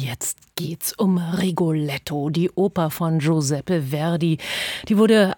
Jetzt geht's um Rigoletto, die Oper von Giuseppe Verdi. Die wurde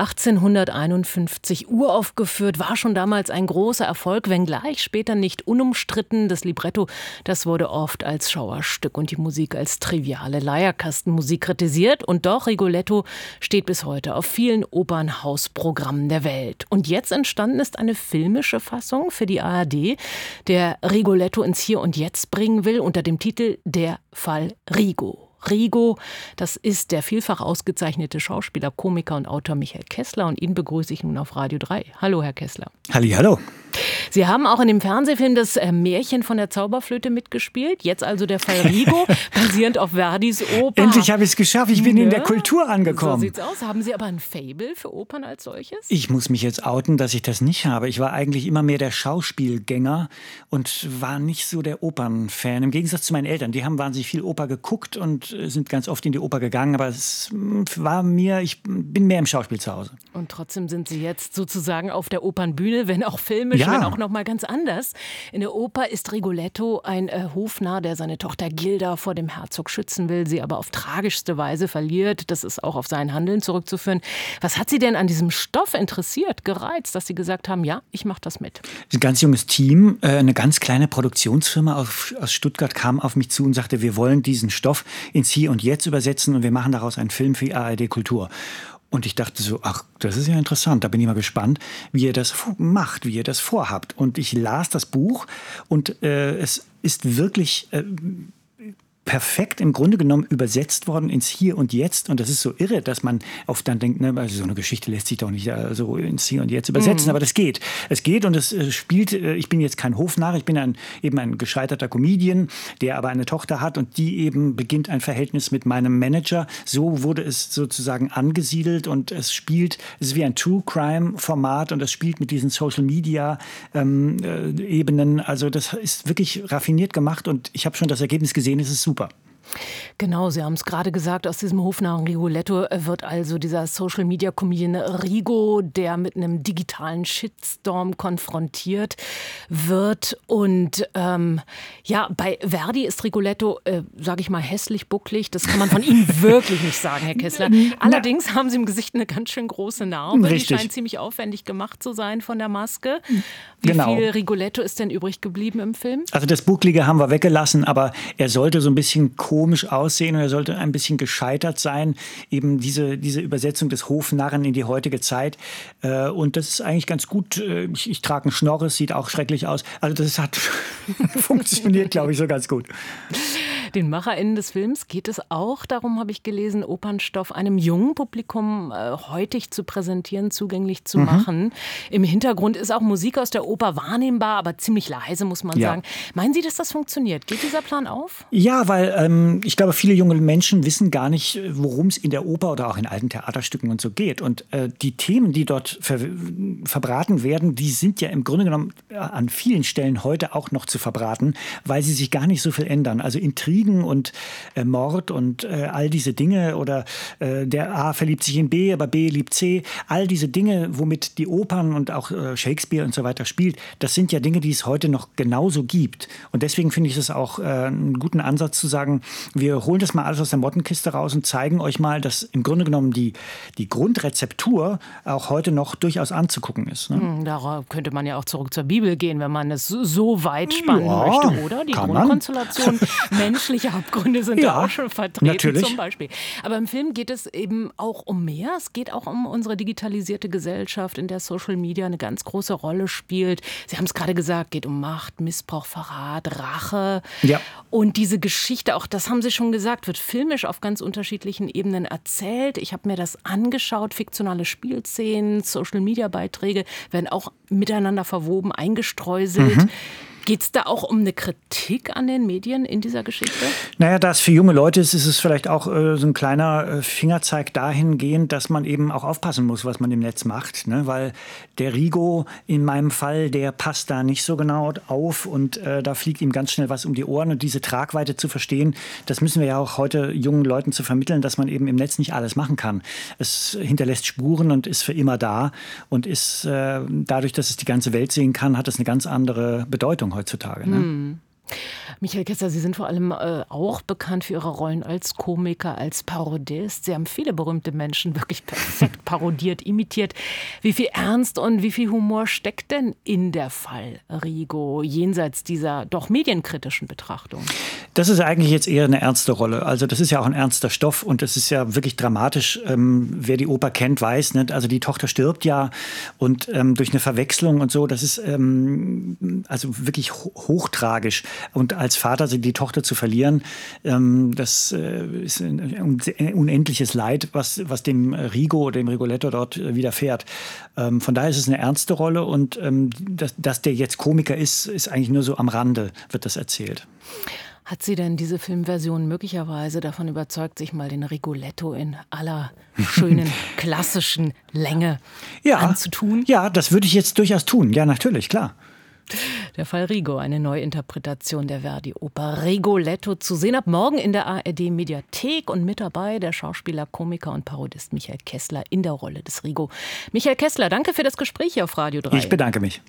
1851 uraufgeführt, war schon damals ein großer Erfolg, wenngleich später nicht unumstritten. Das Libretto, das wurde oft als Schauerstück und die Musik als triviale Leierkastenmusik kritisiert. Und doch, Rigoletto steht bis heute auf vielen Opernhausprogrammen der Welt. Und jetzt entstanden ist eine filmische Fassung für die ARD, der Rigoletto ins Hier und Jetzt bringen will, unter dem Titel Der Fall Rigo. Rigo, das ist der vielfach ausgezeichnete Schauspieler, Komiker und Autor Michael Kessler und ihn begrüße ich nun auf Radio 3. Hallo, Herr Kessler. Hallihallo. Sie haben auch in dem Fernsehfilm das Märchen von der Zauberflöte mitgespielt. Jetzt also der Fall Rigo, basierend auf Verdis Oper. Endlich habe ich es geschafft. Ich bin in der Kultur angekommen. So sieht's aus. Haben Sie aber ein Faible für Opern als solches? Ich muss mich jetzt outen, dass ich das nicht habe. Ich war eigentlich immer mehr der Schauspielgänger und war nicht so der Opernfan. Im Gegensatz zu meinen Eltern. Die haben wahnsinnig viel Oper geguckt und sind ganz oft in die Oper gegangen. Aber es war mir, ich bin mehr im Schauspiel zu Hause. Und trotzdem sind Sie jetzt sozusagen auf der Opernbühne, wenn auch filmisch, wenn auch noch mal ganz anders. In der Oper ist Rigoletto ein Hofnarr, der seine Tochter Gilda vor dem Herzog schützen will, sie aber auf tragischste Weise verliert. Das ist auch auf sein Handeln zurückzuführen. Was hat Sie denn an diesem Stoff interessiert, gereizt, dass Sie gesagt haben, ja, ich mache das mit? Ein ganz junges Team, eine ganz kleine Produktionsfirma aus Stuttgart kam auf mich zu und sagte, wir wollen diesen Stoff ins Hier und Jetzt übersetzen und wir machen daraus einen Film für die ARD Kultur. Und ich dachte so, ach, das ist ja interessant, da bin ich mal gespannt, wie ihr das macht, wie ihr das vorhabt. Und ich las das Buch und es ist wirklich perfekt im Grunde genommen übersetzt worden ins Hier und Jetzt. Und das ist so irre, dass man oft dann denkt, ne, also so eine Geschichte lässt sich doch nicht so ins Hier und Jetzt übersetzen. Aber das geht. Es geht und es spielt, ich bin jetzt kein Hofnarr, ich bin eben ein gescheiterter Comedian, der aber eine Tochter hat und die eben beginnt ein Verhältnis mit meinem Manager. So wurde es sozusagen angesiedelt und es ist wie ein True-Crime-Format und es spielt mit diesen Social-Media-Ebenen. Also das ist wirklich raffiniert gemacht und ich habe schon das Ergebnis gesehen, es ist super. Genau, Sie haben es gerade gesagt, aus diesem Hofnarr Rigoletto wird also dieser Social-Media-Comedian Rigo, der mit einem digitalen Shitstorm konfrontiert wird. Und bei Verdi ist Rigoletto, sage ich mal, hässlich bucklig. Das kann man von Ihnen wirklich nicht sagen, Herr Kessler. Allerdings haben Sie im Gesicht eine ganz schön große Narbe. Richtig. Die scheint ziemlich aufwendig gemacht zu sein von der Maske. Wie viel Rigoletto ist denn übrig geblieben im Film? Also das Bucklige haben wir weggelassen, aber er sollte so ein bisschen komisch aussehen und er sollte ein bisschen gescheitert sein. Eben diese Übersetzung des Hofnarren in die heutige Zeit. Und das ist eigentlich ganz gut. Ich trage einen Schnorr, es sieht auch schrecklich aus. Also das hat funktioniert, glaube ich, so ganz gut. Den MacherInnen des Films geht es auch darum, habe ich gelesen, Opernstoff einem jungen Publikum heutig zu präsentieren, zugänglich zu machen. Im Hintergrund ist auch Musik aus der Oper wahrnehmbar, aber ziemlich leise, muss man sagen. Meinen Sie, dass das funktioniert? Geht dieser Plan auf? Ja, weil ich glaube, viele junge Menschen wissen gar nicht, worum es in der Oper oder auch in alten Theaterstücken und so geht. Und die Themen, die dort verbraten werden, die sind ja im Grunde genommen an vielen Stellen heute auch noch zu verbraten, weil sie sich gar nicht so viel ändern. Also Intrigen und Mord und all diese Dinge oder der A verliebt sich in B, aber B liebt C. All diese Dinge, womit die Opern und auch Shakespeare und so weiter spielt, das sind ja Dinge, die es heute noch genauso gibt. Und deswegen finde ich es auch einen guten Ansatz zu sagen, wir holen das mal alles aus der Mottenkiste raus und zeigen euch mal, dass im Grunde genommen die Grundrezeptur auch heute noch durchaus anzugucken ist. Ne? Da könnte man ja auch zurück zur Bibel gehen, wenn man es so weit spannen möchte, oder? Die Grundkonstellation menschliche Abgründe sind da auch schon vertreten, natürlich. Zum Beispiel. Aber im Film geht es eben auch um mehr. Es geht auch um unsere digitalisierte Gesellschaft, in der Social Media eine ganz große Rolle spielt. Sie haben es gerade gesagt, geht um Macht, Missbrauch, Verrat, Rache. Ja. Und diese Geschichte, auch das haben Sie schon gesagt, wird filmisch auf ganz unterschiedlichen Ebenen erzählt. Ich habe mir das angeschaut, fiktionale Spielszenen, Social-Media-Beiträge werden auch miteinander verwoben, eingestreuselt. Geht es da auch um eine Kritik an den Medien in dieser Geschichte? Naja, da es für junge Leute ist, ist es vielleicht auch so ein kleiner Fingerzeig dahingehend, dass man eben auch aufpassen muss, was man im Netz macht. Ne? Weil der Rigo in meinem Fall, der passt da nicht so genau auf und da fliegt ihm ganz schnell was um die Ohren. Und diese Tragweite zu verstehen, das müssen wir ja auch heute jungen Leuten zu vermitteln, dass man eben im Netz nicht alles machen kann. Es hinterlässt Spuren und ist für immer da und ist dadurch, dass es die ganze Welt sehen kann, hat es eine ganz andere Bedeutung heutzutage. Ne? Michael Kessler, Sie sind vor allem auch bekannt für Ihre Rollen als Komiker, als Parodist. Sie haben viele berühmte Menschen wirklich perfekt parodiert, imitiert. Wie viel Ernst und wie viel Humor steckt denn in der Fall Rigo, jenseits dieser doch medienkritischen Betrachtung? Das ist eigentlich jetzt eher eine ernste Rolle. Also das ist ja auch ein ernster Stoff und das ist ja wirklich dramatisch. Wer die Oper kennt, weiß, nicht? Also die Tochter stirbt ja und durch eine Verwechslung und so, das ist also wirklich hochtragisch. Und als Vater die Tochter zu verlieren, das ist ein unendliches Leid, was dem Rigo, dem Rigoletto dort widerfährt. Von daher ist es eine ernste Rolle und dass der jetzt Komiker ist eigentlich nur so am Rande, wird das erzählt. Hat Sie denn diese Filmversion möglicherweise davon überzeugt, sich mal den Rigoletto in aller schönen klassischen Länge anzutun? Ja, das würde ich jetzt durchaus tun. Ja, natürlich, klar. Der Fall Rigo, eine Neuinterpretation der Verdi-Oper Rigoletto, zu sehen ab morgen in der ARD-Mediathek und mit dabei der Schauspieler, Komiker und Parodist Michael Kessler in der Rolle des Rigo. Michael Kessler, danke für das Gespräch hier auf Radio 3. Ich bedanke mich.